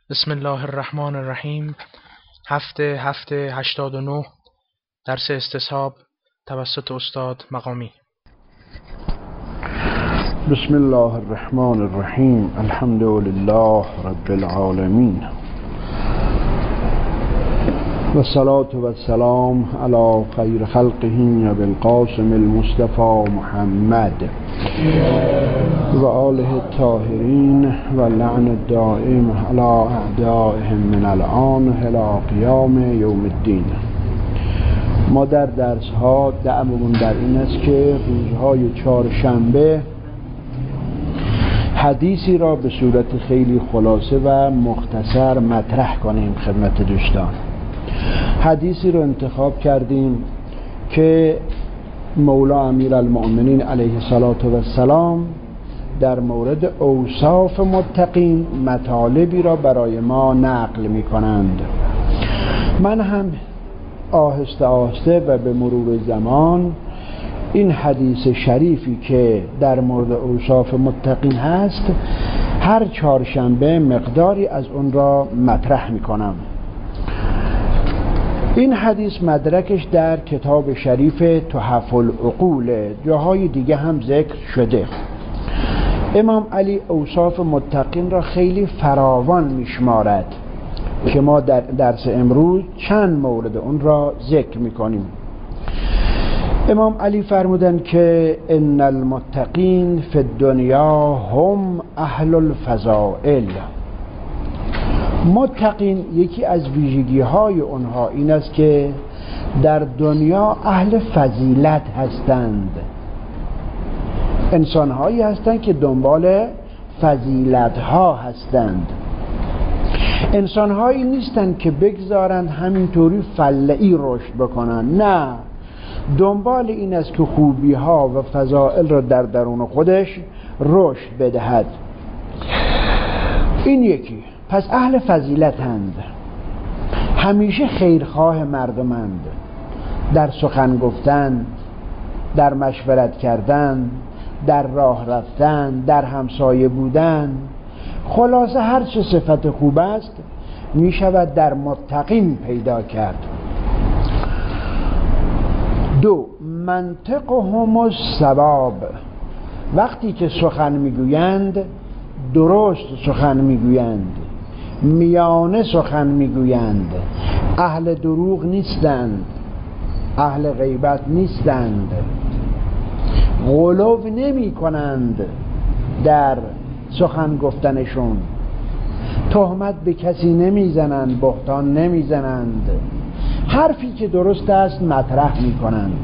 بسم الله الرحمن الرحیم. هفته 89 درس استصحاب توسط استاد مقامی. بسم الله الرحمن الرحیم. الحمد لله رب العالمین و الصلاة و السلام علی خیر خلقه بالقاسم المصطفى محمد و آله الطاهرین و لعن الدائم علی اعدائهم من الآن الی قیام یوم الدین. ما در درس ها دعوامون در این است که روزهای چهارشنبه حدیثی را به صورت خیلی خلاصه و مختصر مطرح کنیم خدمت دوستان. حدیثی رو انتخاب کردیم که مولا امیرالمؤمنین علیه السلام در مورد اوصاف متقین مطالبی را برای ما نقل می کنند. من هم آهسته آهسته و به مرور زمان این حدیث شریفی که در مورد اوصاف متقین هست هر چهارشنبه مقداری از اون را مطرح می کنم. این حدیث مدرکش در کتاب شریف تحف العقول، جاهای دیگه هم ذکر شده. امام علی اوصاف متقین را خیلی فراوان میشمارد که ما در درس امروز چند مورد اون را ذکر میکنیم. امام علی فرمودند که ان المتقین فی الدنیا هم اهل الفضائل. متقین یکی از ویژگی های اونها این است که در دنیا اهل فضیلت هستند. انسان هایی هستند که دنبال فضیلت ها هستند. انسان هایی نیستند که بگذارند همینطوری فلعی رشد بکنند، نه، دنبال این است که خوبی ها و فضائل را در درون خودش رشد بدهد. این یکی. پس اهل فضیلتند، همیشه خیرخواه مردمند، در سخن گفتن، در مشورت کردن، در راه رفتن، در همسایه بودن، خلاصه هر چه صفت خوب است می شود در متقین پیدا کرد. دو، منطقهم الصواب. وقتی که سخن میگویند درست سخن میگویند، میانه سخن میگویند، اهل دروغ نیستند، اهل غیبت نیستند، غلو نمی کنند در سخن گفتنشون، تهمت به کسی نمیزنند، بهتان نمیزنند، حرفی که درست است مطرح میکنند.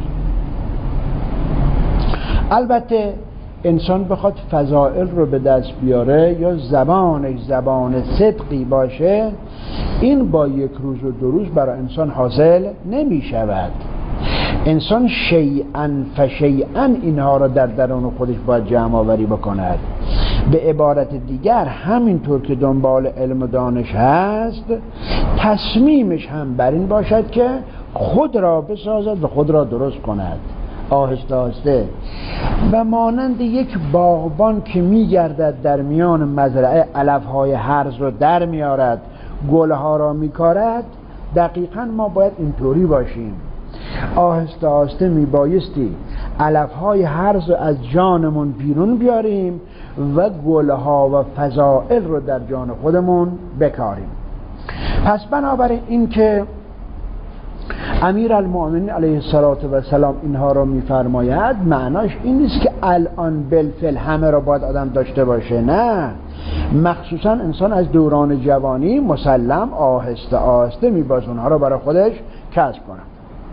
البته انسان بخواد فضائل رو به دست بیاره یا زبانش زبان صدقی باشه، این با یک روز و دو روز برای انسان حاصل نمی شود. انسان شیئا فشیئا اینها را در درون خودش باید جمع آوری بکند. به عبارت دیگر همینطور که دنبال علم و دانش هست، تصمیمش هم بر این باشد که خود را بسازد و خود را درست کند، آهسته آهسته. و مانند یک باغبان که میگردد در میان مزرعه علفهای هرز رو در میارد، گلها را میکارد، دقیقا ما باید اینطوری باشیم. آهسته آهسته میبایستی علفهای هرز رو از جانمون بیرون بیاریم و گلها و فضائل رو در جان خودمون بکاریم. پس بنابراین این که امیرالمؤمنین علیه السلام اینها را میفرماید، معناش این نیست که الان بالفعل همه را باید آدم داشته باشه، نه، مخصوصا انسان از دوران جوانی مسلم آهسته آهسته میباید اونها را برای خودش کسب کنه.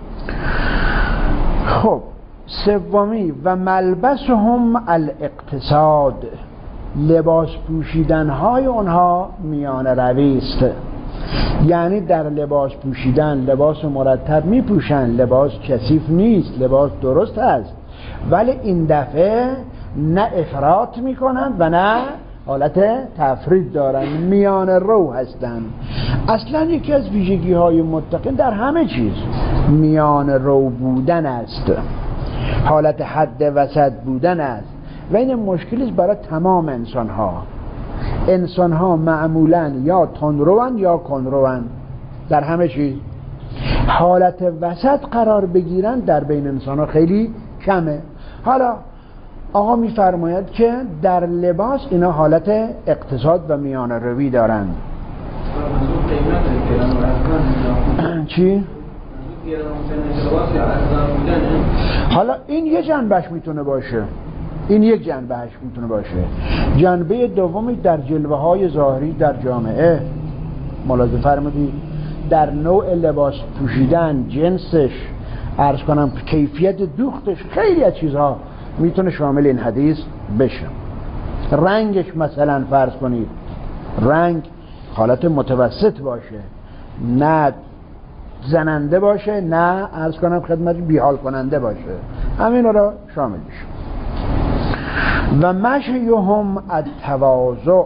خب، سومی، و ملبسهم الاقتصاد. لباس پوشیدن های اونها میان روی است، یعنی در لباس پوشیدن لباس مرتب می پوشن، لباس کثیف نیست، لباس درست است، ولی این دفعه نه افراط می کنند و نه حالت تفرید دارن، میان رو هستن. اصلا یکی از ویژگی های متقین در همه چیز میان رو بودن است، حالت حد وسط بودن است و این مشکلی است برای تمام انسان ها. انسان ها معمولا یا تندروان یا کنروان در همه چیز. حالت وسط قرار بگیرن در بین انسان ها خیلی کمه. حالا آقا میفرماید که در لباس اینا حالت اقتصاد و میان روی دارند. چی؟ حالا این یه جنبش میتونه باشه، این یک جنبهش میتونه باشه. جنبه دومی در جلوه های ظاهری در جامعه ملاحظه فرمودید، در نوع لباس پوشیدن، جنسش، عرض کنم کیفیت دوختش، خیلی از چیزها میتونه شامل این حدیث بشه. رنگش مثلا فرض کنید رنگ حالت متوسط باشه، نه زننده باشه نه عرض کنم خدمت بیحال کننده باشه، همین رو شامل میشه. و مشیهم التواضع،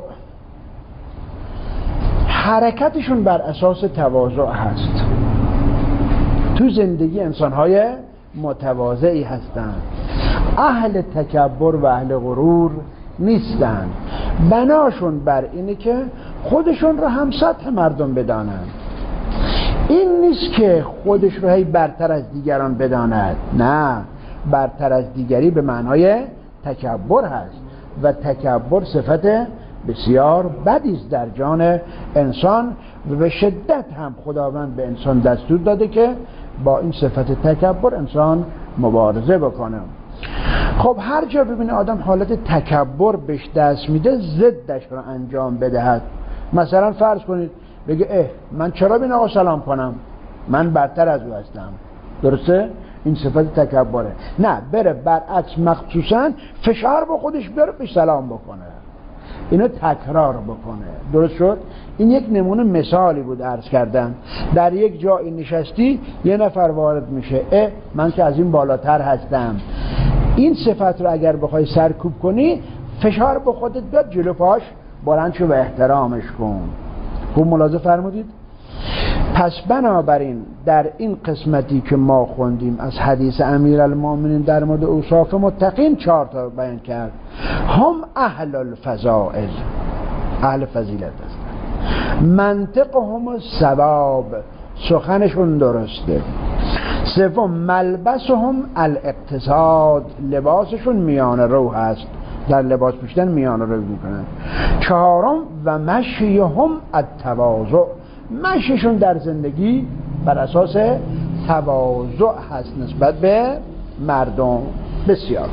حرکتشون بر اساس تواضع هست. تو زندگی انسان‌های متواضعی هستند، اهل تکبر و اهل غرور نیستند. بناشون بر اینه که خودشون رو هم سطح مردم بدانند. این نیست که خودش رو هی برتر از دیگران بداند، نه، برتر از دیگری به معنای تکبر هست و تکبر صفت بسیار بدی است در جان انسان و به شدت هم خداوند به انسان دستور داده که با این صفت تکبر انسان مبارزه بکنه. خب هر جا ببینه آدم حالت تکبر بهش دست میده ضدش رو انجام بدهد. مثلا فرض کنید بگه من چرا به این آقا سلام کنم، من برتر از او هستم، درسته؟ این صفت تکبره. نه، بره برعکس مخصوصا فشار با خودش بره به سلام بکنه، اینو تکرار بکنه. درست شد؟ این یک نمونه مثالی بود عرض کردم. در یک جایی نشستی یه نفر وارد میشه، من که از این بالاتر هستم، این صفت رو اگر بخوای سرکوب کنی فشار با خودت بیاد جلو پاش بلند شو و احترامش کن. خوب ملاحظه فرمودید؟ پس بنابراین در این قسمتی که ما خوندیم از حدیث امیرالمومنین در مورد اوصاف متقین 4 تا بیان کرد. هم اهل الفضائل، اهل فضیلت هستند. منطقهم الصواب، سخنشون درسته. سوم ملبسهم الاقتصاد، لباسشون میان رو هست، در لباس پوشیدن میان رو میکنن. 4م و مشیهم التواضع، مشیشون در زندگی بر اساس تواضع هست نسبت به مردم. بسیار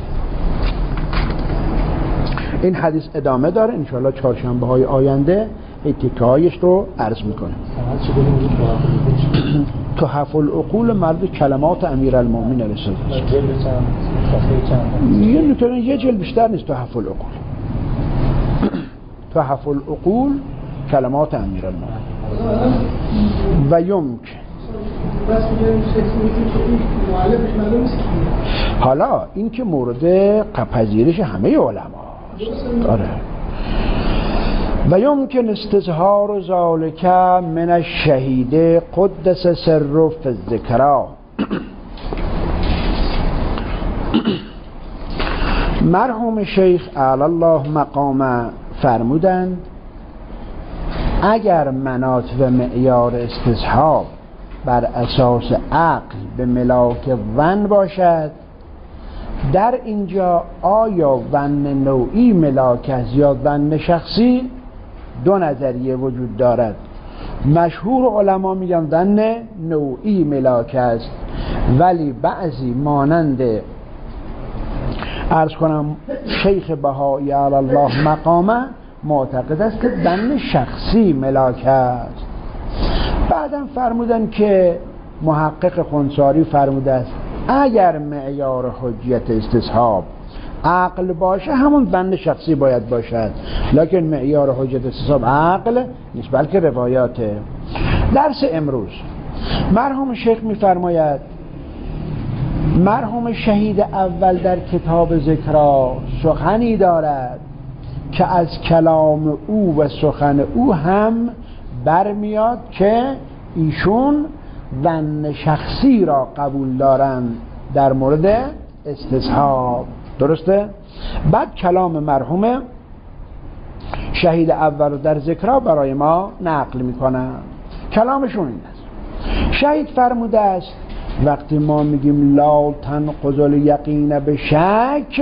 این حدیث ادامه داره، انشاءالله چهارشنبه های آینده تیکه‌هایش رو عرض میکنه. تحف العقول مرد کلمات امیرالمومنین علیه السلام. یه جلد بیشتر نیست. تحف العقول، تحف العقول کلمات امیرالمومنین. و یمکن حالا این که مورد پذیرش همه علما داره. و یمکن استظهار ذالک من الشهید قدس سر فی الذکرا. مرحوم شیخ اعلی الله مقامه فرمودند اگر مناط و معیار استصحاب بر اساس عقل به ملاک ظن باشد، در اینجا آیا ظن نوعی ملاک است یا ظن شخصی؟ 2 نظریه وجود دارد. مشهور علما میگن ظن نوعی ملاک است، ولی بعضی مانند عرض کنم شیخ بهایی علی الله مقامه معتقد است که ظن شخصی ملاک است. بعدم فرمودن که محقق خنساری فرموده است اگر معیار حجیت استصحاب عقل باشه همون ظن شخصی باید باشد، لکن معیار حجت استصحاب عقل نیست بلکه روایاته. درس امروز مرحوم شیخ میفرماید مرحوم شهید اول در کتاب ذکرا سخنی دارد که از کلام او و سخن او هم برمیاد که ایشون ظن شخصی را قبول دارند در مورد استصحاب. درسته؟ بعد کلام مرحوم شهید اول رو در ذکرها برای ما نقل میکنن. کلامشون این است. شهید فرموده است وقتی ما میگیم لا تنقض الیقین به شک،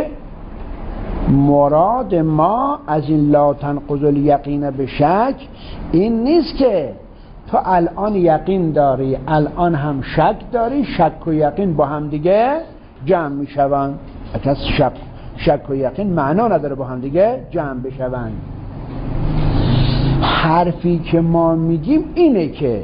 مراد ما از این لا تنقض الیقین به شک این نیست که تو الان یقین داری الان هم شک داری، شک و یقین با هم دیگه جمع میشوند. اگه شک و یقین معنا نداره با هم دیگه جمع بشوند. حرفی که ما میگیم اینه که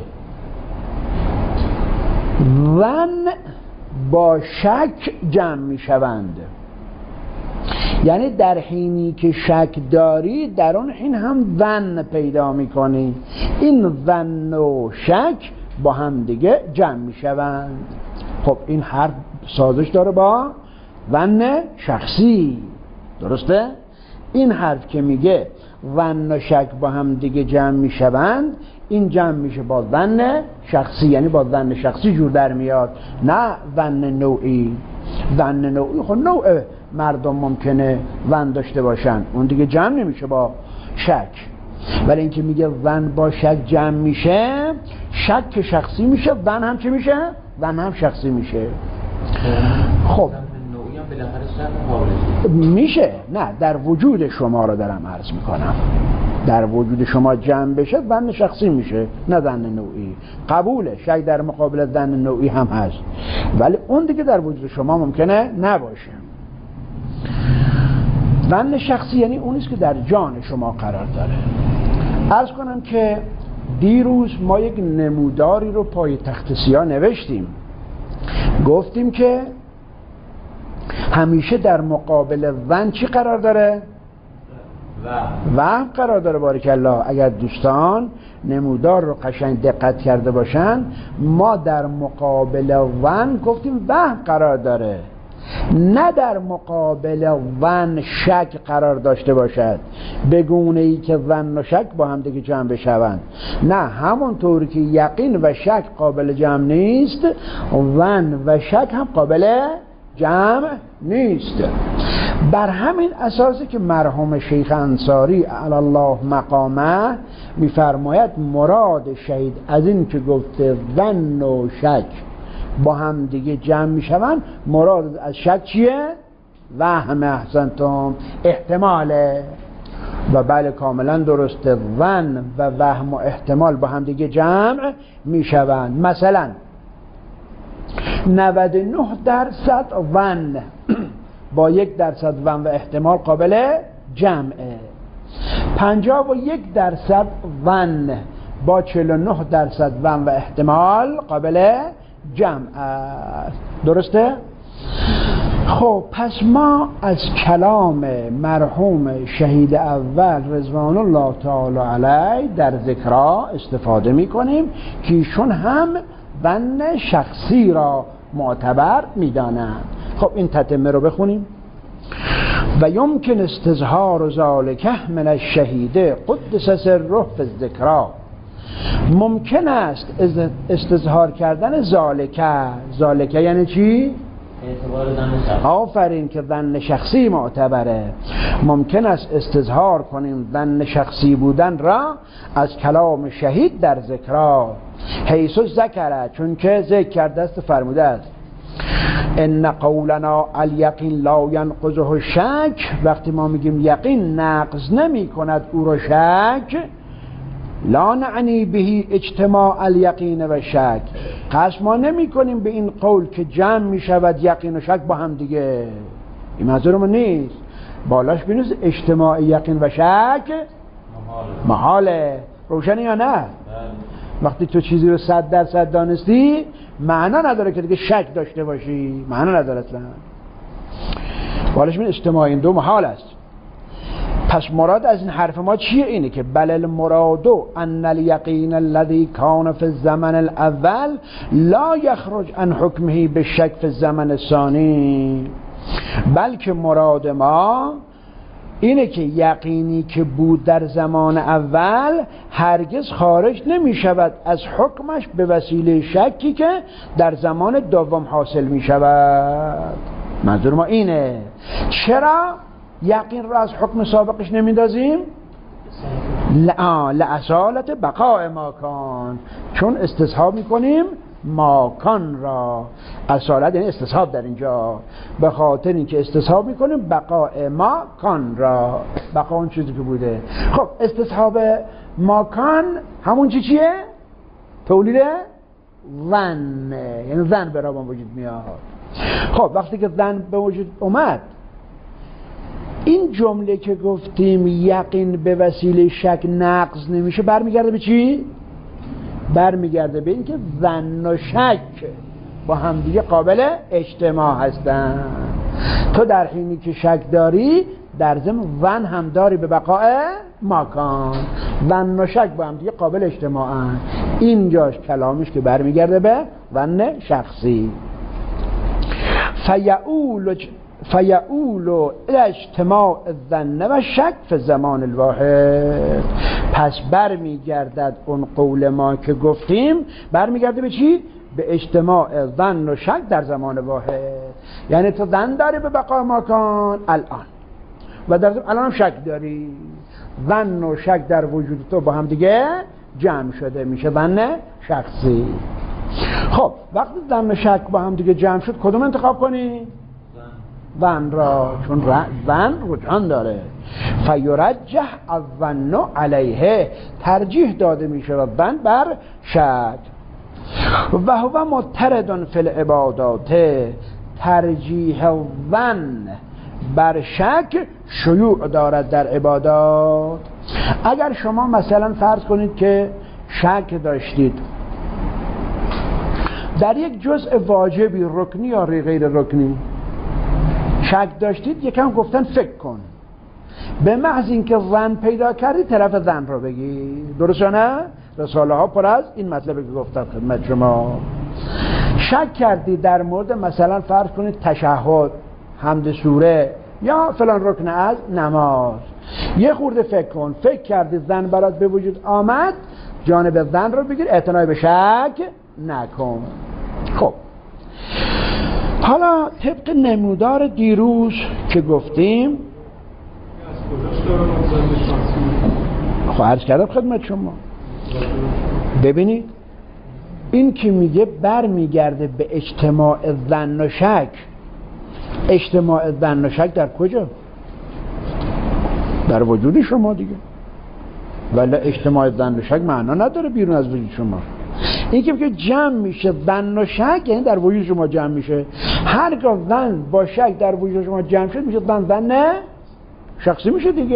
ظن با شک جمع میشوند، یعنی در حینی که شک داری در اون حین هم ظن پیدا میکنی. این ظن و شک با هم دیگه جمع میشوند. خب این حرف سازش داره با ظن شخصی، درسته؟ این حرف که میگه ظن و شک با هم دیگه جمع میشوند، این جمع میشه با ظن شخصی، یعنی با ظن شخصی جور در میاد، نه ظن نوعی. ظن نوعی خب نوع مردم ممکنه ظن داشته باشن، اون دیگه جمع نمیشه با شک. ولی اینکه میگه ظن با شک جمع میشه، شک شخصی میشه، ظن هم چی میشه؟ ظن هم شخصی میشه. خب میشه، نه در وجود شما رو دارم عرض میکنم، در وجود شما جمع بشه ظن شخصی میشه نه ظن نوعی. قبوله شک در مقابل ظن نوعی هم هست، ولی اون دیگه در وجود شما ممکنه نباشه. ظن شخصی یعنی اونیست که در جان شما قرار داره. عرض کنم که دیروز ما یک نموداری رو پای تخت سیاه نوشتیم، گفتیم که همیشه در مقابل ظن چی قرار داره؟ وهم قرار داره. بارک الله. اگر دوستان نمودار رو قشنگ دقت کرده باشن، ما در مقابل ظن گفتیم وهم قرار داره، نه در مقابل ظن شک قرار داشته باشد، به گونه ای که ظن و شک با هم دیگه جمع بشوند. نه، همونطور که یقین و شک قابل جمع نیست، ظن و شک هم قابل جمع نیست. بر همین اساسی که مرحوم شیخ انصاری علی الله مقامه میفرماید مراد شهید از این که گفته ظن و شک با هم دیگه جمع میشوند، مراد از شک چیه؟ وهم. احسنتم، احتماله. و بله کاملا درسته، ظن و وهم و احتمال با هم دیگه جمع میشوند. مثلا 99% ظن با 1% ظن و احتمال قابل جمعه. 51% ظن با 49% ظن و احتمال قابل جمع است. درسته؟ خب پس ما از کلام مرحوم شهید اول رضوان الله تعالی علیه در ذکرها استفاده میکنیم که ایشون هم ظن شخصی را معتبر میدانند. خب این تتمه رو بخونیم. و یمکن استظهار ذالک من الشهید قدس سره فی الذکرا. ممکن است استظهار کردن ذالک یعنی چی؟ آفرین، که ظن شخصی معتبره. ممکن است استظهار کنیم ظن شخصی بودن را از کلام شهید در ذکرها، حیث ذکره، چون که ذکر کرده است، فرموده است ان قولنا الیقین لا ینقضه الشک. وقتی ما میگیم یقین نقض نمی کند او را شک، لا نعنی بهی اجتماع الیقین و شک. قصد ما نمی کنیم به این قول که جمع می شود یقین و شک با هم دیگه، این منظورمون نیست. بالاش بینید اجتماع یقین و شک محاله. روشنه یا نه؟ وقتی تو چیزی رو 100% دانستی، معنا نداره که دیگه شک داشته باشی، معنا نداره اصلا. بالاش بینید اجتماع این دو محال است. پس مراد از این حرف ما چیه؟ اینه که بل المراد ان الیقین الذی کان فی الزمن الاول لا یخرج عن حکمه بالشک فی الزمن الثانی. بلکه مراد ما اینه که یقینی که بود در زمان اول هرگز خارج نمی شود از حکمش به وسیله شکی که در زمان دوم حاصل می شود. منظور ما اینه. چرا یقین را از حکم سابقش نمیندازیم؟ لأصالت بقاء ماکان، چون استصحاب میکنیم ماکان را. اصالت یعنی استصحاب در اینجا، به خاطر اینکه استصحاب میکنیم بقاء ماکان را، بقا اون چیزی که بوده. خب استصحاب ماکان همون چیه؟ تولید ظن، یعنی ظن به روان وجود میاد. خب وقتی که ظن به وجود اومد، این جمله که گفتیم یقین به وسیله شک نقض نمیشه، برمیگرده به چی؟ برمیگرده به این که ظن و شک با همدیگه قابل اجتماع هستن. تو در حینی که شک داری، در ضمن ظن هم داری به بقاء ماکان. ظن و شک با همدیگه قابل اجتماعن. اینجاش کلامش که برمیگرده به ظن شخصی. فیعول اجتماع الظن و شک فی زمان الواحد. پس برمیگردد اون قول ما که گفتیم، برمیگرده به چی؟ به اجتماع ظن و شک در زمان واحد. یعنی تو ظن داری به بقاء ماکان الان، و در الان هم شک داری. ظن و شک در وجود تو با هم دیگه جمع شده، میشه ظن شخصی. خب وقتی ظن و شک با هم دیگه جمع شد، کدوم انتخاب کنی؟ ظن را، چون ظن رجحان داره. فیرجح الظن علیه، ترجیح داده میشه ظن بر شک. و هو مضطرد فی العبادات، ترجیح الظن بر شک شیوع دارد در عبادات. اگر شما مثلا فرض کنید که شک داشتید در یک جزء واجبی، رکنی یا غیر رکنی، شک داشتید، یکم گفتن فکر کن، به محض اینکه ظن پیدا کردی طرف ظن رو بگی. درست نه؟ رساله ها پر از این مطلبی که گفتم خدمت شما. شک کردی در مورد مثلا فرض کنید تشهد، حمد سوره یا فلان رکن از نماز، یه خورده فکر کن، فکر کردی ظن برات به وجود آمد، جانب ظن رو بگیر، اعتنا به شک نکن. خب حالا طبق نمودار دیروز که گفتیم، خب عرض کردم خدمت شما، ببینید این که میگه برمیگرده به اجتماع ظن و شک. اجتماع ظن و شک در کجا؟ در وجود شما دیگه. ولی اجتماع ظن و شک معنا نداره بیرون از وجود شما. این که جمع میشه ظن و شک، یعنی در وجود شما جمع میشه. هرگاه ظن با شک در وجود شما جمع شد، میشه ظن شخصی میشه دیگه.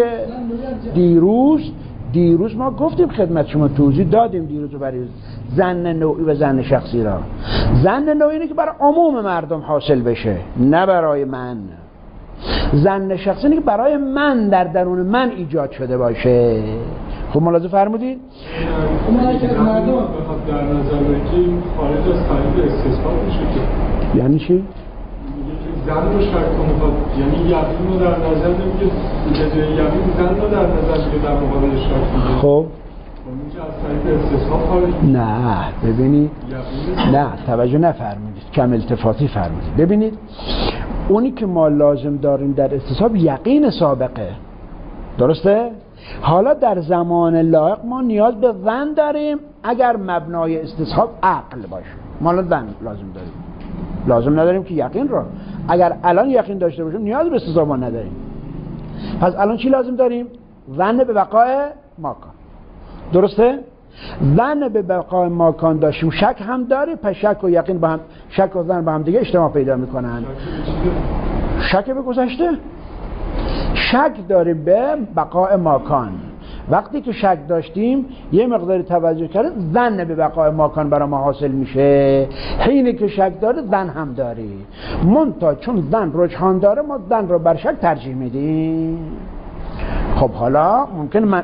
دیروز ما گفتیم خدمت شما، توضیح دادیم دیروز برای ظن نوعی و ظن شخصی را. ظن نوعی اینه که برای عموم مردم حاصل بشه، نه برای من. ظن شخصی اینه که برای من، در درون من ایجاد شده باشه. خب ملاحظه فرمودید؟ اون که مردم بخواد در نظر بگیریم خارج از تعریف استثبات میشه. یعنی چی؟ ظن رو شک کنه، یعنی یقین رو در نظر نمیگه، یقین ظن رو در نظر میگه در مقابل شک میگه. خب اینجا از تعریف استثبات خارج میشه. نه ببینید، نه توجه نفرمودید، کم التفاتی فرمودید. ببینید اونی که ما لازم داریم در استصحاب یقین سابقه، درسته؟ حالا در زمان لایق ما نیاز به ظن داریم، اگر مبنای استصحاب عقل باشه ما ظن لازم داریم، لازم نداریم که یقین را. اگر الان یقین داشته باشیم نیاز به استصحاب نداریم. پس الان چی لازم داریم؟ ظن به بقای ماکان، درسته؟ ظن به بقای ماکان داشتیم، شک هم داره، پس شک و یقین با هم، شک و ظن با هم دیگه اجتماع پیدا میکنن. شک به گذشته، شک داریم به بقای ماکان. وقتی که شک داشتیم یه مقداری توجه کرد، ظن به بقای ماکان برای ما حاصل میشه. حینی که شک داره ظن هم داری، منتها چون ظن رجحان داره ما ظن رو بر شک ترجیح میدیم. خب حالا ممکن من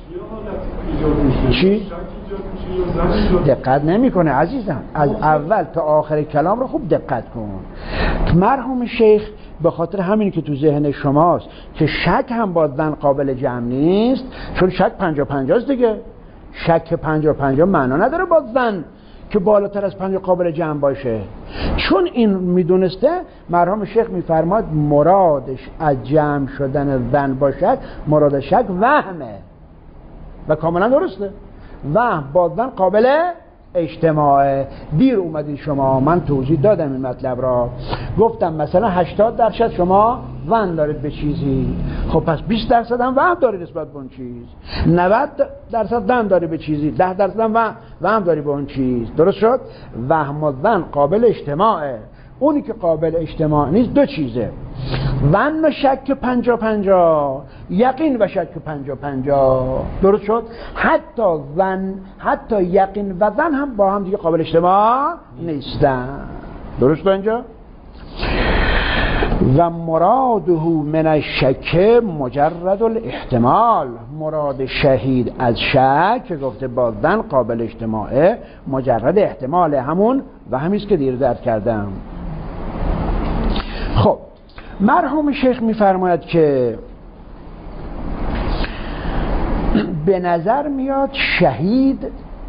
چی؟ دقت نمیکنه عزیزم، از اول تا آخر کلام رو خوب دقت کن. مرحوم شیخ به خاطر همین که تو ذهن شماست که شک هم با ظن قابل جمع نیست، چون شک 50-50 است دیگه. شک 50-50 معنا نداره با ظن که بالاتر از 50 قابل جمع باشه. چون این میدونسته، مرحوم شیخ میفرماد مرادش از جمع شدن ظن با شک، مراد شک وهمه. و کاملا درسته. وهم با ظن قابل اجتماعه. دیر اومدید شما، من توضیح دادم این مطلب را، گفتم مثلا 80% شما وهم دارید به چیزی، خب پس 20% هم وهم دارید نسبت به اون چیز، 90% وهم داری به چیزی، 10% هم وهم داری به اون چیز. درست شد؟ وهم و ظن قابل اجتماعه. اونی که قابل اجتماع نیست دو چیزه، ظن و شک 50-50، یقین و شک 50-50. درست شد؟ حتی یقین و ظن هم با هم دیگه قابل اجتماع نیستن. درست اینجا؟ و مراده من الشک مجرد الاحتمال، مراد شهید از شک که گفته با ظن قابل اجتماعه مجرد احتمال، همون و همیست که دیر درد کردم. خب مرحوم شیخ میفرماید که به نظر میاد شهید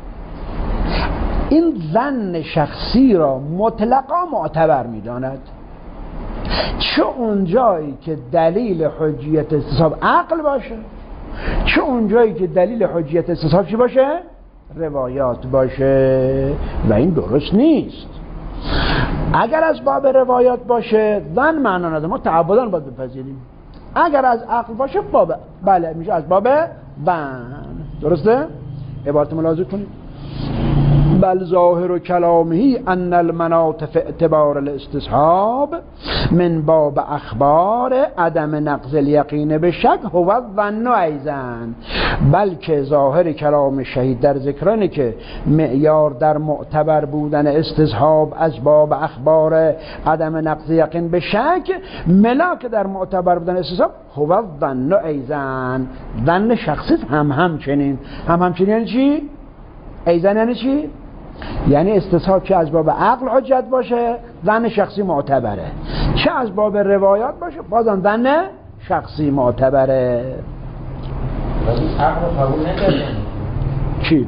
این ظن شخصی را مطلقا معتبر میداند، چه اونجایی که دلیل حجیت استصحاب عقل باشه، چه اونجایی که دلیل حجیت استصحاب چی باشه؟ روایات باشه. و این درست نیست. اگر از باب روایات باشه ظن معنا نداره، ما تعبداً باید بپذیریم. اگر از عقل باشه بله میشه از باب ظن. درسته؟ عبارت ملاحظه کنید. بل ظاهر کلامه ان المناط فی اعتبار الاستصحاب من باب اخبار عدم نقض الیقین به شک هو الظن ایضا. بلکه ظاهر کلام شهید در ذکرانه که معیار در معتبر بودن استصحاب از باب اخبار عدم نقض یقین به شک، ملاک در معتبر بودن استصحاب هو الظن ایضا، ظن شخصی همچنین یعنی چی؟ ایضا یعنی چی؟ یعنی استصحاب که از باب عقل حجت باشه ظن شخصی معتبره، چه از باب روایات باشه بازم ظن شخصی معتبره. ولی عقل قبول نکردن چی؟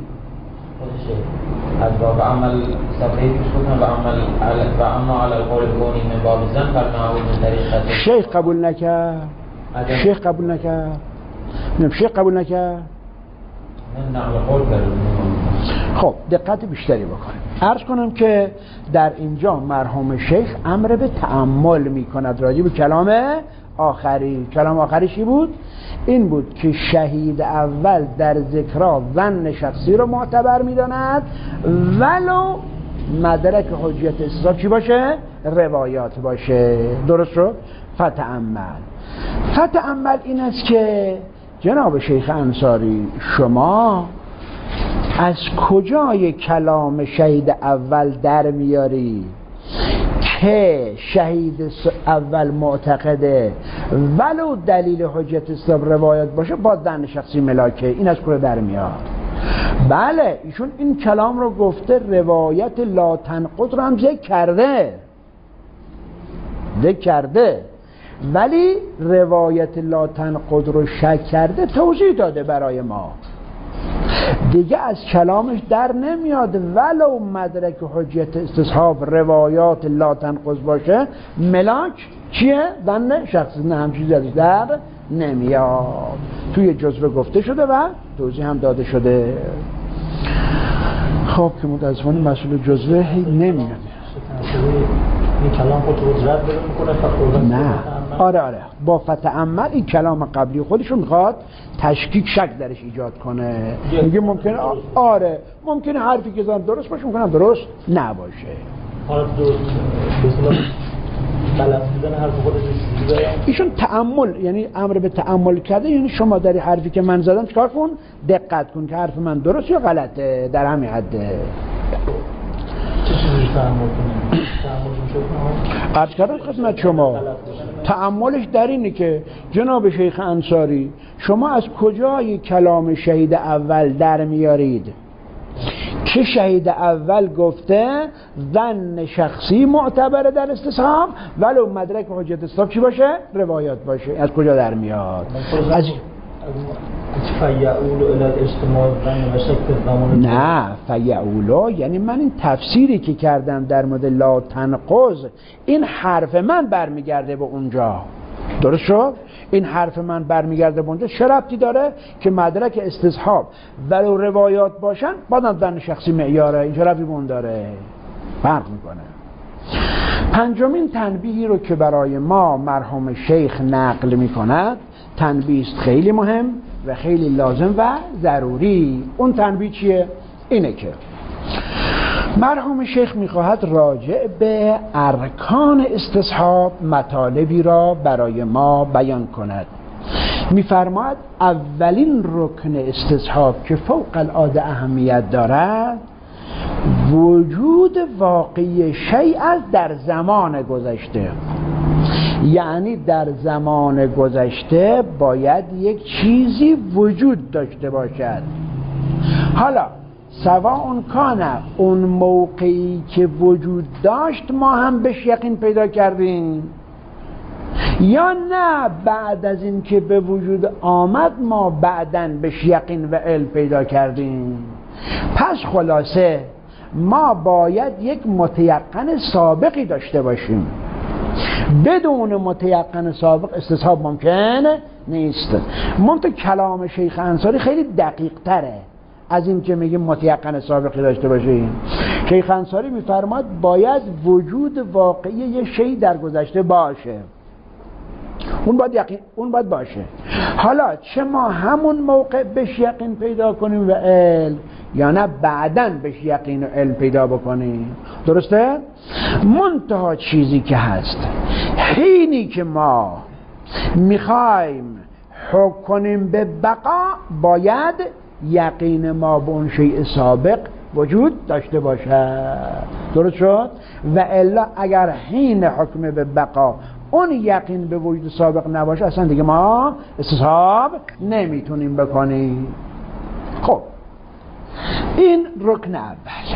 از باب عمل صفحه پیش بودن و اما علی القول کونی من باب ظن فالمعول من طریقت شیخ قبول نکرد. شیخ قبول نکرد. من نقل قول کردم. خب دقت بیشتری بکنیم. عرض کنم که در اینجا مرحوم شیخ امر به تأمل می کند راجع به کلام آخری. کلام آخری چی بود؟ این بود که شهید اول در ذکرها ظن شخصی رو معتبر می داند ولو مدرک حجیت استصحاب چی باشه؟ روایات باشه. درست شد؟ فتأمل این است که جناب شیخ انصاری شما از کجای کلام شهید اول در میاری که شهید اول معتقده ولو دلیل حجت استصحاب روایت باشه با ظن شخصی ملاکه؟ این از کجا در میاد؟ بله ایشون این کلام رو گفته، روایت لا تنقض رو هم ذکر کرده ولی روایت لا تنقض رو شک کرده، توضیح داده برای ما، دیگه از کلامش در نمیاد ولو مدرک حجیت استصحاب روایات لا تنقض باشه ملاک چیه؟ ظن شخصی. نه هم چیزی ازش در نمیاد. توی جزوه گفته شده و توضیح هم داده شده. خب که متاسفانه مسئول جزوه نمیاد. این کلام خودش رد میکنه. نه آره با فتأمل این کلام قبلی خودش رو میخواد تشکیک شک درش ایجاد کنه. میگه ممکنه ممکنه حرفی که زدن درست باشه، ممکنه درست نباشه. حالا درست غلط بودن حرف خودش ایشون تأمل یعنی امر به تأمل کرده، یعنی شما در حرفی که من زدم چیکار کن؟ دقت کن که حرف من درست یا غلطه، در همین حده. چه چیزی تأمل کنیم؟ عرض کردم خدمت شما تأملش در اینه که جناب شیخ انصاری شما از کجای کلام شهید اول در میارید که شهید اول گفته ظن شخصی معتبره در استصحاب ولو مدرک حجت استصحاب چی باشه؟ روایات باشه. از کجا در میاد؟ از فیعولو الاد اجتماع ظن و شک زمان. نه فیعولو یعنی من این تفسیری که کردم در مورد لا تنقض، این حرف من برمیگرده به اونجا. درست شد؟ این حرف من برمیگرده بونده چه ربطی داره که مدرک استصحاب ولو روایات باشن بازم در شخصی معیاره، این چه ربطی بون داره؟ فرق میکنه. پنجمین تنبیهی رو که برای ما مرحوم شیخ نقل میکند تنبیه است خیلی مهم و خیلی لازم و ضروری. اون تنبیه چیه؟ اینه که مرحوم شیخ میخواهد راجع به ارکان استصحاب مطالبی را برای ما بیان کند. میفرماید اولین رکن استصحاب که فوق العاده اهمیت دارد وجود واقعی شیء در زمان گذشته، یعنی در زمان گذشته باید یک چیزی وجود داشته باشد. حالا سواء کان اون موقعی که وجود داشت ما هم بهش یقین پیدا کردیم یا نه بعد از این که به وجود آمد ما بعداً بهش یقین و علم پیدا کردیم. پس خلاصه ما باید یک متیقن سابقی داشته باشیم. بدون متیقن سابق استصحاب ممکن نیست. منتها کلام شیخ انصاری خیلی دقیق تره از این که میگیم متیقن سابقی داشته باشیم. شیخ انصاری میفرماد باید وجود واقعی یه شی در گذشته باشه، اون باید باشه. حالا چه ما همون موقع بهش یقین پیدا کنیم و علم یا نه بعداً بهش یقین و علم پیدا بکنیم. درسته؟ منتها چیزی که هست حینی که ما میخوایم حکم کنیم به بقا باید یقین ما به اون شیء سابق وجود داشته باشد. درست شد؟ و الا اگر حین حکم به بقا اون یقین به وجود سابق نباشه اصلا دیگه ما استصحاب نمیتونیم بکنیم. خب این رکن اول.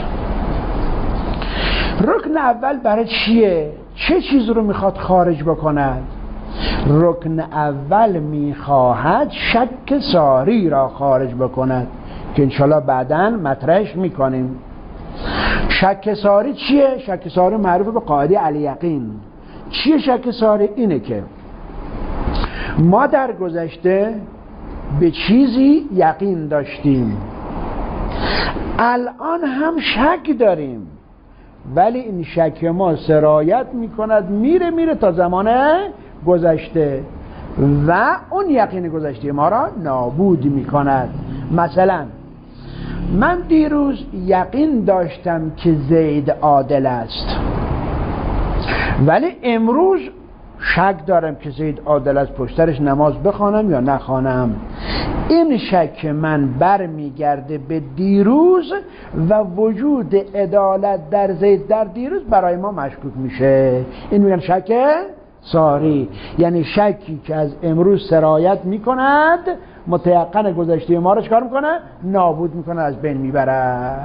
رکن اول برای چیه؟ چه چیز رو میخواد خارج بکند؟ رکن اول میخواهد شک ساری را خارج بکند که انشالله بعداً مطرحش میکنیم. شک ساری چیه؟ شک ساری معروف به قاعده الیقین. چیه شک ساری؟ اینه که ما در گذشته به چیزی یقین داشتیم، الان هم شک داریم، ولی این شک ما سرایت میکند میره تا زمان گذشته و اون یقین گذشته ما را نابود میکند. مثلا من دیروز یقین داشتم که زید عادل است، ولی امروز شک دارم که زید عادل است، پشترش نماز بخوانم یا نخوانم. این شک من برمیگرده به دیروز و وجود عدالت در زید در دیروز برای ما مشکوک میشه. این میگن شک ساری، یعنی شکی که از امروز سرایت میکند متیقن گذشته ما رو چکار میکنه؟ نابود میکنه، از بین میبره.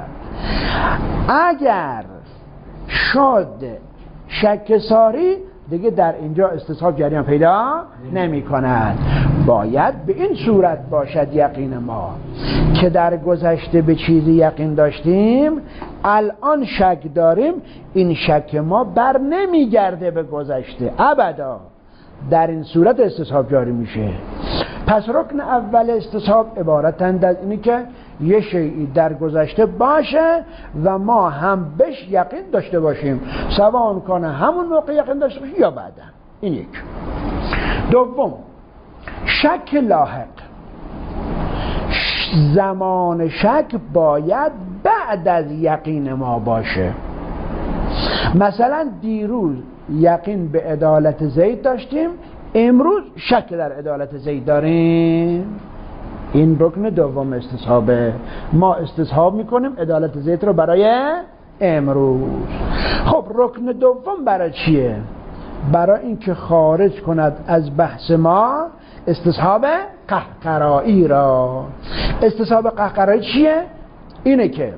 اگر شد شک ساری دیگه در اینجا استصحاب جریان پیدا نمی کند. باید به این صورت باشد یقین ما که در گذشته به چیزی یقین داشتیم، الان شک داریم، این شک ما بر نمیگرده به گذشته ابدا. در این صورت استصحاب جاری میشه. پس رکن اول استصحاب عبارتند از اینی که یه شیئی در گذشته باشه و ما هم بهش یقین داشته باشیم، سواء کنه همون موقع یقین داشته باشیم یا بعدا. این یک. دوم، شک لاحق. زمان شک باید بعد از یقین ما باشه. مثلا دیروز یقین به عدالت زید داشتیم، امروز شک در عدالت زید داریم. این رکن دوم استصحابه. ما استصحاب میکنیم عدالت زید رو برای امروز. خب رکن دوم برای چیه؟ برای اینکه خارج کند از بحث ما استصحاب قهقرایی را. استصحاب قهقرایی چیه؟ اینه که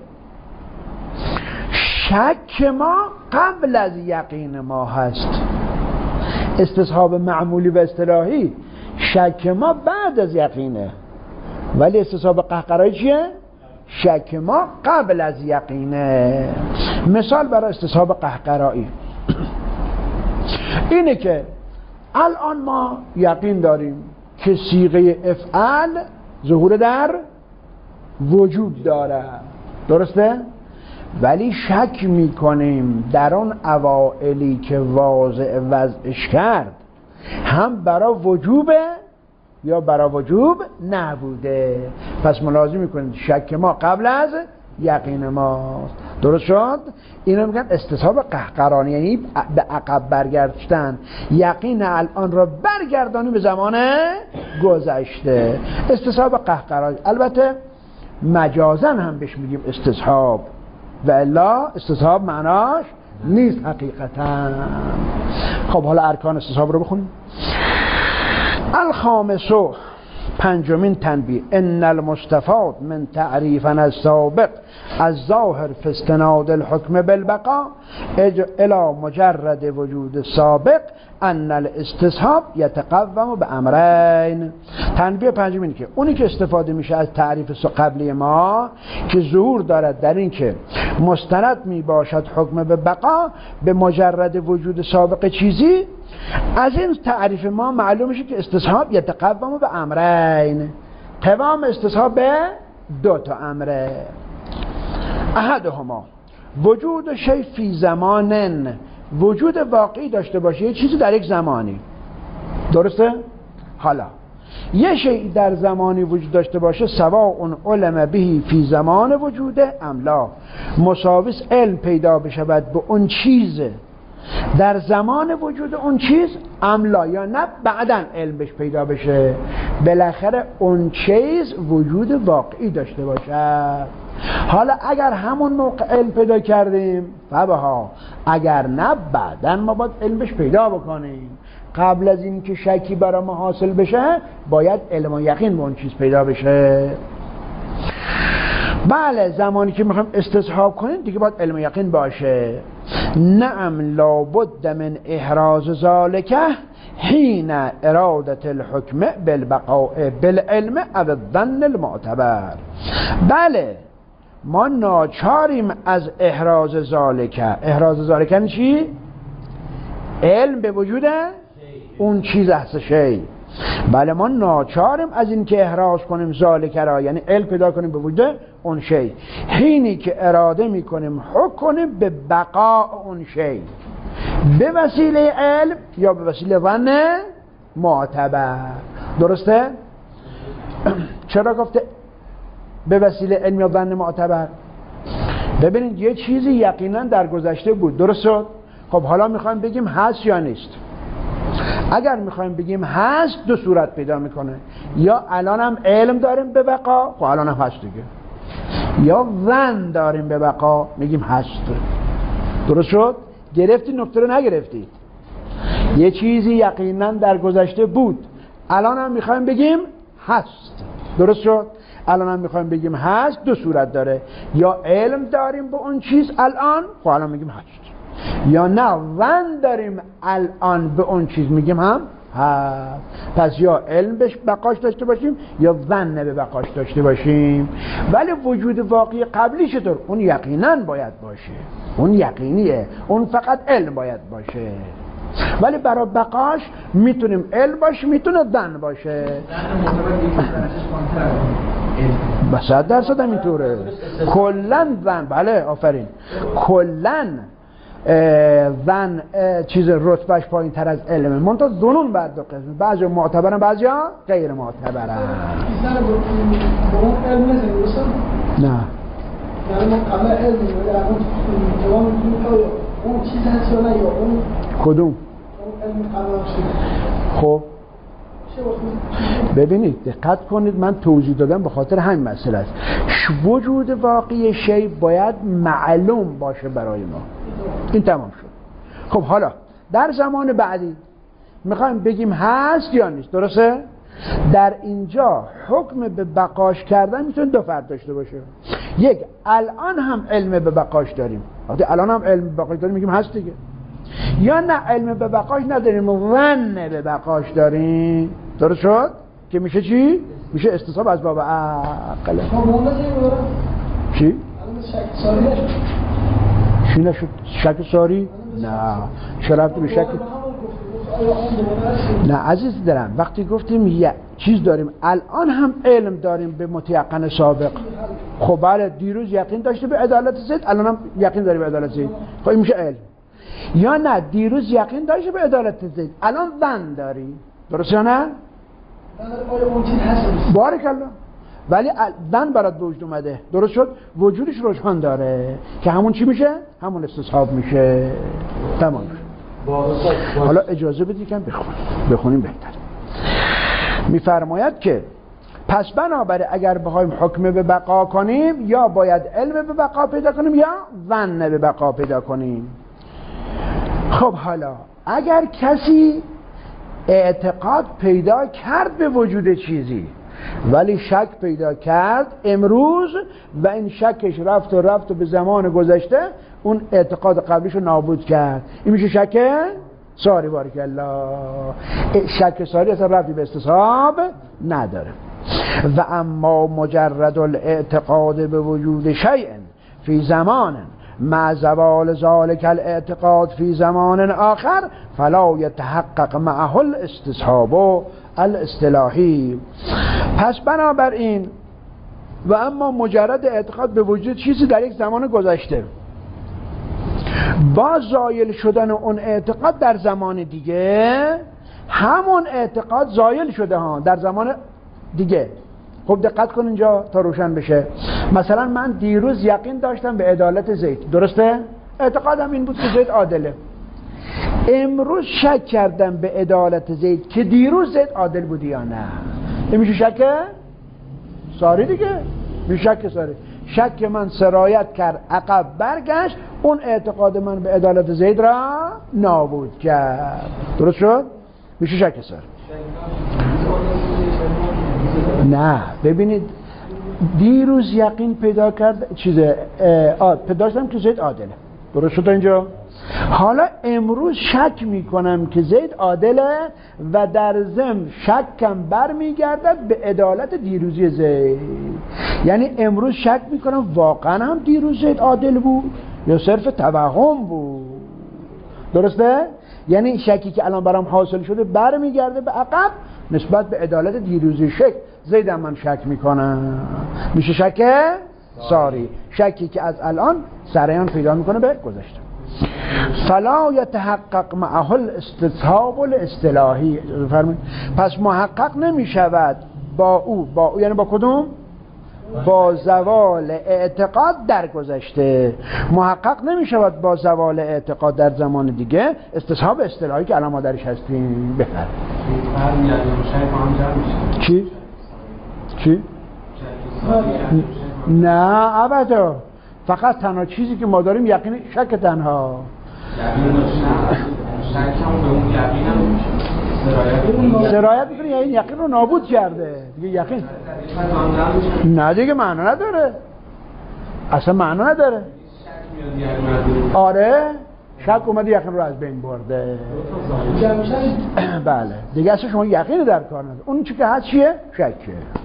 شک ما قبل از یقین ما هست. استصحاب معمولی و اصطلاحی شک ما بعد از یقینه، ولی استصحاب قهقرایی چیه؟ شک ما قبل از یقینه. مثال برای استصحاب قهقرایی اینه که الان ما یقین داریم که صیغه افعل ظهور در وجود داره، درسته؟ ولی شک میکنیم در اون اوائلی که واضع وضعش کرد هم برای وجوبه یا برای وجوب نبوده. پس ملاحظه میکنید شک ما قبل از یقین ماست. درست شد؟ اینو میگن استصحاب قهقرانی، یعنی به عقب برگشتن. یقین الان را برگردانی به زمان گذشته، استصحاب قهقرانی. البته مجازا هم بهش میگیم استصحاب و الا استصحاب معناش نیست حقیقتا. خب حالا ارکان استصحاب رو بخونیم. الخامسو، پنجمین تنبیه، ان المستفاد من تعریفا السابق الظاهر فی استناد الحکم بالبقاء الى مجرد وجود السابق ان الاستصحاب یتقوم بامرین. تنبیه پنجمین که اونی که استفاده میشه از تعریف قبلی ما که ظهور دارد در این که مستند می باشد حکم به بقا به مجرد وجود سابق چیزی، از این تعریف ما معلوم میشه که استصحاب یتقوم به امرین، قوام استصحاب به دو تا امره. احدهما وجود شیء فی زمانن، وجود واقعی داشته باشه یه چیزی در یک زمانی، درسته؟ حالا یه شیء در زمانی وجود داشته باشه سواء علم به فی زمان وجوده املا، مساویس علم پیدا بشود به اون چیز در زمان وجود اون چیز املا، یا نه بعداً علم بهش پیدا بشه، بالاخره اون چیز وجود واقعی داشته باشه. حالا اگر همون موقع علم پیدا کردیم فبها، اگر نه بعداً ما باید علمش پیدا بکنیم. قبل از این که شکی برای ما حاصل بشه باید علم و یقین به اون چیز پیدا بشه. بله زمانی که میخوایم استصحاب کنیم دیگه باید علم و یقین باشه. نعم لابد من احراز ذالکه حین ارادت الحکم بالبقاء بالعلم او الظن المعتبر. بله ما ناچاریم از احراز ذالکه. احراز ذالکه چی؟ علم به وجود اون چیز هست شی. بله ما ناچاریم از این که احراز کنیم ذالکه را، یعنی علم پیدا کنیم به وجود اون شی، حینی که اراده میکنیم حکم کنیم به بقاء اون شی به وسیله علم یا به وسیله ظن معتبر. درسته؟ چرا گفته به وسیله علم یا ظن معتبر؟ ببینید یه چیزی یقینا در گذشته بود، درست شد؟ خب حالا میخوایم بگیم هست یا نیست. اگر میخوایم بگیم هست دو صورت پیدا میکنه، یا الان هم علم داریم به بقا، خب الان هم هست دیگه، یا ظن داریم به بقا میگیم هست. درست شد؟ گرفتی نکته رو نگرفتی؟ یه چیزی یقینا در گذشته بود، الان هم میخوایم بگیم هست. درست شد؟ الان هم میخوایم بگیم هست دو صورت داره، یا علم داریم به اون چیز الان، خب الان میگیم هست، یا نه ظن داریم الان به اون چیز میگیم هم هست. پس یا علم بهش بقاش داشته باشیم یا ظن به بقاش داشته باشیم. ولی وجود واقعی قبلی چطور؟ اون یقینا باید باشه، اون یقینیه، اون فقط علم باید باشه. ولی برای بقاش میتونیم علم باشه، میتونه ظن باشه. 100% هم اینطوره. کلن ظن، بله آفرین، کلن ظن چیز رتبهش پایین تر از علمه. منتها ظنون بعد دو قسم، بعضی معتبرن بعضی غیر معتبرن. نه یعنی قبل علم اون چیز هست یا نه، یا اون کدوم؟ اون علم قبل شد. خب ببینید دقت کنید، من توضیح دادم به خاطر همین مسئله است. وجود واقعی شی باید معلوم باشه برای ما. این تمام شد. خب حالا در زمان بعدی میخوایم بگیم هست یا نیست، درسته؟ در اینجا حکم به بقاش کردن میتونه دو فرد داشته باشه. یک، الان هم علم به بقاش داریم، وقتی الان هم علم به بقاش داریم میگیم هست دیگه. یا نه علم به بقاش نداریم، ظن به بقاش داریم. درست شد؟ که میشه چی؟ میشه استصحاب از باب عقل. چی؟ چی نشد؟ شک ساری؟ نه. چرا ربطی به شک؟ نه عزیز دلم، وقتی گفتیم یه چیز داریم الان هم علم داریم به متیقن سابق. خب بله دیروز یقین داشته به عدالت زید، الان هم یقین داری به عدالت زید، خب این میشه علم. یا نه دیروز یقین داشته به عدالت زید، الان ظن داری، درست یا نه؟ بارک الله. ولی ظن برات به وجود اومده، درست شد، وجودش رجحان داره که همون چی میشه؟ همون استصحاب میشه. تمام. حالا اجازه بدید که بخونیم بهتر. میفرماید که پس بنابراین اگر بخوایم حکم به بقا کنیم یا باید علم به بقا پیدا کنیم یا ظن به بقا پیدا کنیم. خب حالا اگر کسی اعتقاد پیدا کرد به وجود چیزی ولی شک پیدا کرد امروز و این شکش رفت و به زمان گذشته اون اعتقاد قبلیشو نابود کرد، این میشه شک ساری. بارک الله. شک ساری اصلا رفتی به استصحاب نداره. و اما مجرد الاعتقاد به وجود شیء فی زمان مع زوال ذلك الاعتقاد فی زمان آخر فلا يتحقق معه الاستصحاب الاصطلاحی. پس بنابراین و اما مجرد اعتقاد به وجود چیزی در یک زمان گذشته با زایل شدن اون اعتقاد در زمان دیگه همون اعتقاد زایل شده ها در زمان دیگه. خب دقت کن اینجا تا روشن بشه. مثلا من دیروز یقین داشتم به عدالت زید، درسته؟ اعتقادم این بود که زید عادله. امروز شک کردم به عدالت زید که دیروز زید عادل بودی یا نه. این میشه شک ساری دیگه، میشه شک ساری. شک من سرایت کرد عقب برگشت، اون اعتقاد من به عدالت زید را نابود کرد، درست شد؟ میشه شک ساری. نه ببینید دیروز یقین پیدا کرد داشتم که زید عادله، درست شد اینجا؟ حالا امروز شک میکنم که زید عادله و در ضمن شکم برمیگردد به عدالت دیروزی زید. یعنی امروز شک میکنم واقعا هم دیروز زید عادل بود یا صرف توهم بود، درسته؟ یعنی شکی که الان برام حاصل شده برمیگرده به عقب نسبت به عدالت دیروزی زیدم من شک میکنم، میشه شک ساری. شکی که از الان سریعا پیدا میکنه به گذشته. فلا یتحقق معه الاستصحاب الاصطلاحی. پس محقق نمیشود با او یعنی با کدوم؟ با زوال اعتقاد در گذشته. محقق نمیشود با زوال اعتقاد در زمان دیگه استصحاب اصطلاحی که الان ما درش هستیم. بهتر چی؟ چی؟ نه ابدا، فقط تنها چیزی که ما داریم یقین شک تنها. سرایت میکنه یعنی یقین رو نابود کرده دیگه. یقین نه دیگه معنا نداره، اصلا معنا نداره. آره شک اومده یقین رو از بین برده. بله دیگه اصلا شما یقین در کار نداره، اون چی که هست چیه؟ شکه.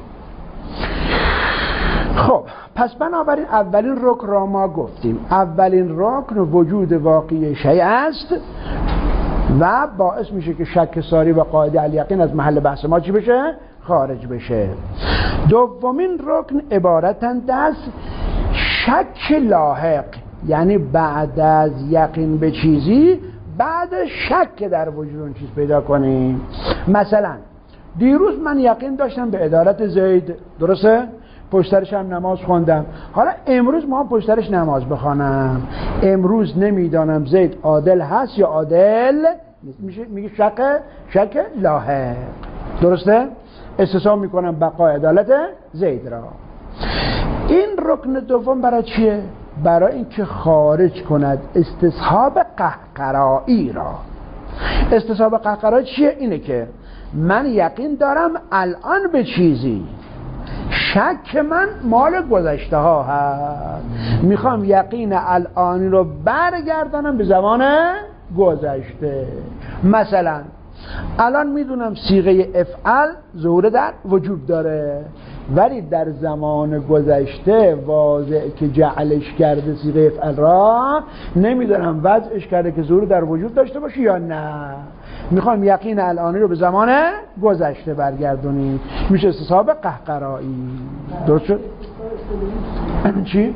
خب پس بنابراین اولین رکن را ما گفتیم. اولین رکن وجود واقعی شیء است و باعث میشه که شک ساری و قاعده الیقین از محل بحث ما چی بشه؟ خارج بشه. دومین رکن عبارتند از شک لاحق، یعنی بعد از یقین به چیزی بعد شک در وجود اون چیز پیدا کنیم. مثلا دیروز من یقین داشتم به عدالت زید، درسته؟ پشترش هم نماز خوندم. حالا امروز ما پشترش نماز بخوانم، امروز نمیدانم زید عادل هست یا عادل نیست، میگه شک لاحق، درسته؟ استصحاب میکنم بقای عدالت زید را. این رکن دوم برای چیه؟ برای اینکه خارج کند استصحاب قهقرایی را. استصحاب قهقرایی چیه؟ اینه که من یقین دارم الان به چیزی، شک من مال گذشته ها هست، میخوام یقین الانی رو برگردانم به زمان گذشته. مثلا الان میدونم صیغه افعل ظهور در وجود داره، ولی در زمان گذشته واضح که جعلش کرده صیغه افعل را نمیدونم وضعش کرده که ظهور در وجود داشته باشه یا نه. میخوام یقین الانی رو به زمان گذشته برگردونیم، میشه استصحاب قهقرایی. درست شد؟ چی؟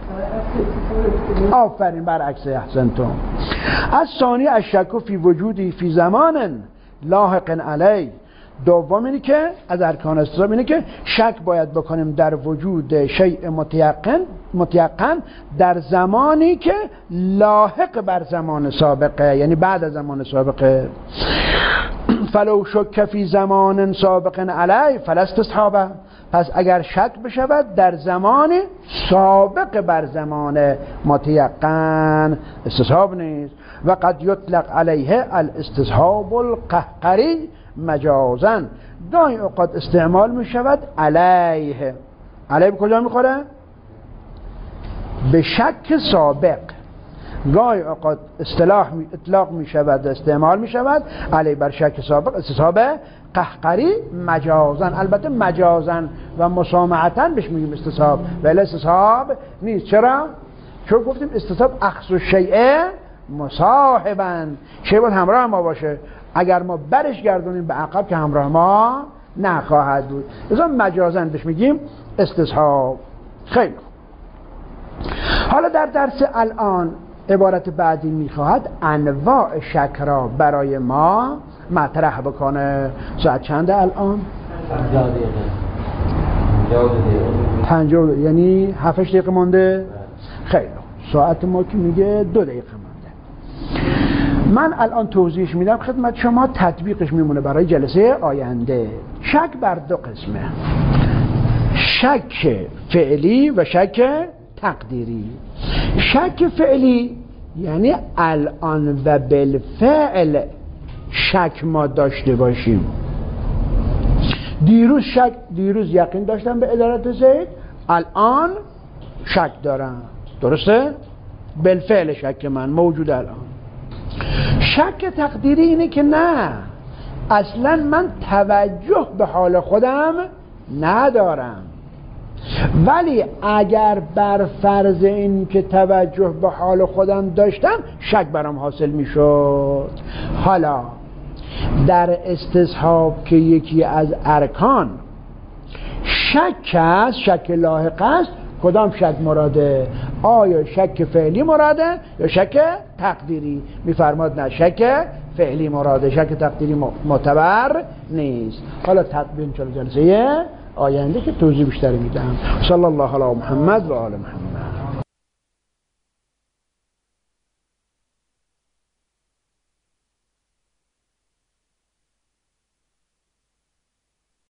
آفرین، برعکس، احسنتم. از ثانی الشک فی وجودی فی زمان لاحق علی. دوم اینه که از ارکان استصحاب اینه که شک باید بکنیم در وجود شیء متیقن در زمانی که لاحق بر زمان سابقه، یعنی بعد از زمان سابقه. فلو شک فی زمان سابق علی فلا استصحاب. پس اگر شک بشود در زمان سابق بر زمان متیقن استصحاب نیست. و قد یطلق علیه الاستصحاب القهقری مجازا. گاهی اوقات استعمال می شود علیه. علیه به کجا میخوره؟ به شک سابق. گاهی اوقات اطلاق می شود، استعمال می شود علیه بر شک سابق استصحاب قهقری مجازا. البته مجازا و مسامحتا بهش میگیم استصحاب، ولی استصحاب نیست. چرا؟ چون گفتیم استصحاب اخذ الشیء مصاحبا، شیء باید همراه ما باشه. اگر ما برش گردونیم به عقب که همراه ما نخواهد بود، لذا مجازا بهش میگیم استصحاب. خیلی حالا در درس الان عبارت بعدی میخواهد انواع شک را برای ما مطرح بکنه. ساعت چنده الان؟ 50 دقیقه، یعنی 7 دقیقه مونده. خیلی ساعت ما که میگه 2 دقیقه مونده. من الان توضیحش میدم خدمت شما، تطبیقش میمونه برای جلسه آینده. شک بر دو قسمه، شک فعلی و شک تقدیری. شک فعلی یعنی الان و بالفعل شک ما داشته باشیم. دیروز یقین داشتم به عدالت زید، الان شک دارم. درسته؟ بالفعل شک من موجود الان. شک تقدیری اینه که نه، اصلا من توجه به حال خودم ندارم، ولی اگر بر فرض این که توجه به حال خودم داشتم شک برام حاصل میشد. حالا در استصحاب که یکی از ارکان شک است، شک لاحق است، کدام شک مراده؟ آیا شک فعلی مراده یا شک تقدیری؟ میفرماد نه، شک فعلی مراده، شک تقدیری معتبر نیست. حالا تطبیق جلسه آینده که توضیح بیشتری میدم. صلی الله علی محمد و آل محمد.